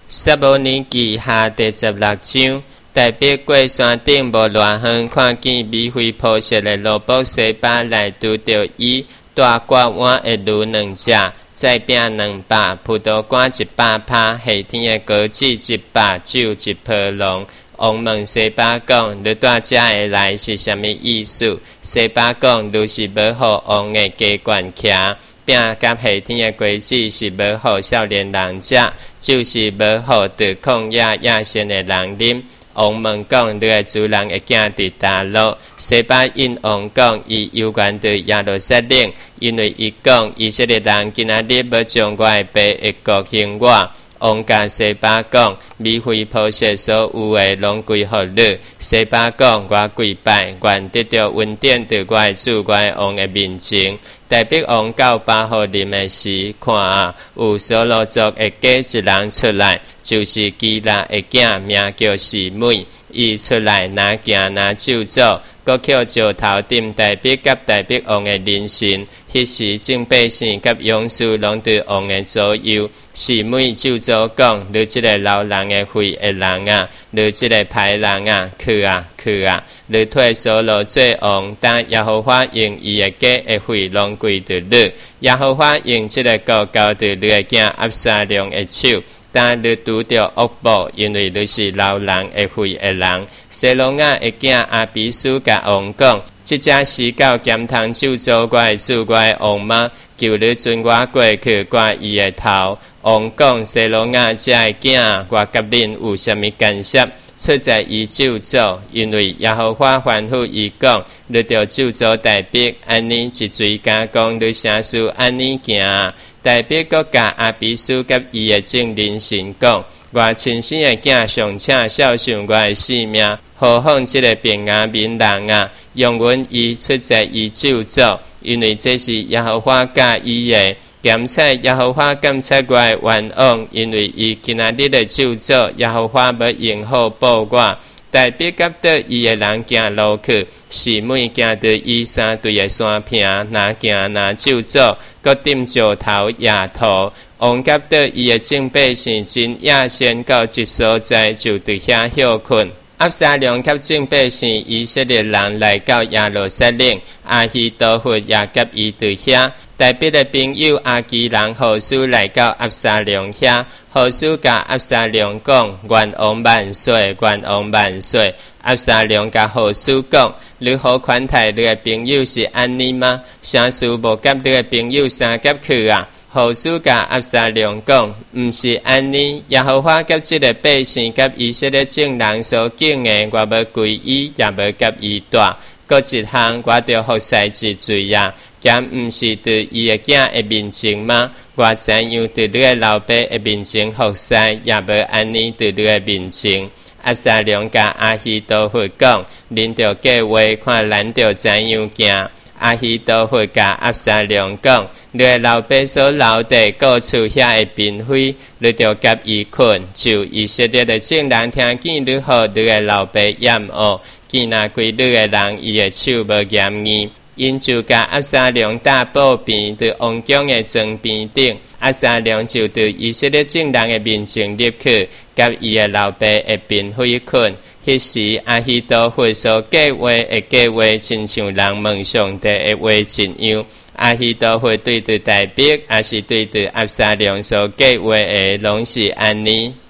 撒母耳记下第16章，代表过山顶无偌远，看见米非波设的罗卜西巴来拄着伊，大锅碗的卤2只，菜饼200，葡萄干100拍，夏天的果子100，酒1泡龙。王问西巴讲：你带这下来是啥物意思？西巴讲：你是要互王的家眷徛。饼甲夏天的果子是要互少年人食，就是要互得抗野先的人啉。王问讲：你的主人会行伫叨路？西巴因王讲：伊有关对耶路撒冷，因为伊讲以色列人今仔日要将我的爸会国兴我。王甲西巴讲：米非波设所有的拢归互你。西巴讲：我跪拜，愿得到恩典伫我的主我的王的面前。代表王到巴户啉的时，看啊，有所罗族的家一人出来，就是基拉的囝，名叫示每。伊出来拿镜拿手镯，搁捡石头顶代表甲代表王的人神。迄时众百姓甲勇士拢伫王的左右。示每手镯讲：你这个老人的血的人啊，你这个歹人啊，去啊去啊！你退所罗做王，但耶和华用伊的家的血拢归伫你。耶和华用这个膏交伫你的囝押沙龙的手。但你拄着恶报，因为你是老人会血的人。西罗亚的囝阿比斯甲王讲：这只时到检通手镯我的主我的王吗？求你准我过去刮伊的头。王讲：西罗亚这的囝，我甲恁有啥物干涉？出在伊手镯，因为耶和华吩咐伊讲：你着手镯代表安尼一嘴甲讲，你啥事安尼行？代表国家阿比斯甲伊的证人神讲：我亲生的囝上请孝顺我的性命，何况这个便雅悯人啊，用阮伊出在伊手镯，因为这是耶和华甲伊的。检测耶和华检测我的冤枉，因为伊今仔日的手镯，耶和华要用好报我。代表甲到伊的人行路去，示每行到伊3对的山坪，拿行拿手镯，搁点石头野土。王甲到伊的众百姓真野先到一所在，就伫遐休困。押沙龙甲众百姓以色列人来到耶路撒冷，阿希多弗也甲伊伫遐。代表的朋友阿基人何书来到押沙龙遐，何书甲押沙龙讲：愿王万岁，愿王万岁。押沙龙甲何书讲：你好款待你的朋友是安尼吗？啥事无甲你的朋友相甲去啊？何书甲押沙龙讲：毋是安尼，耶和华甲这个百姓甲以色列众人所敬的，我要归伊，也要甲伊带。搁一项，我着服侍之罪啊！敢毋是伫伊的囝的面前吗？我怎样伫你的老爸的面前服侍，也无安尼伫你的面前？押沙龙甲阿希多弗讲：恁着计划看咱着怎样行？阿希多弗甲押沙龙讲：你的老爸所留地各处遐的嫔妃，你着甲伊困。就以色列的众人听见你互你的老爸厌恶，见那归你的人，伊的手无严严。因就甲押沙龙打布边，伫王宫的床边顶。押沙龙就伫以色列众人的面前入去，甲伊的老爸的嫔妃困。迄时阿希多弗所计划的计划，亲像人问上帝的话一样。阿希多弗对代表，也是对押沙龙所计划的，拢是安尼。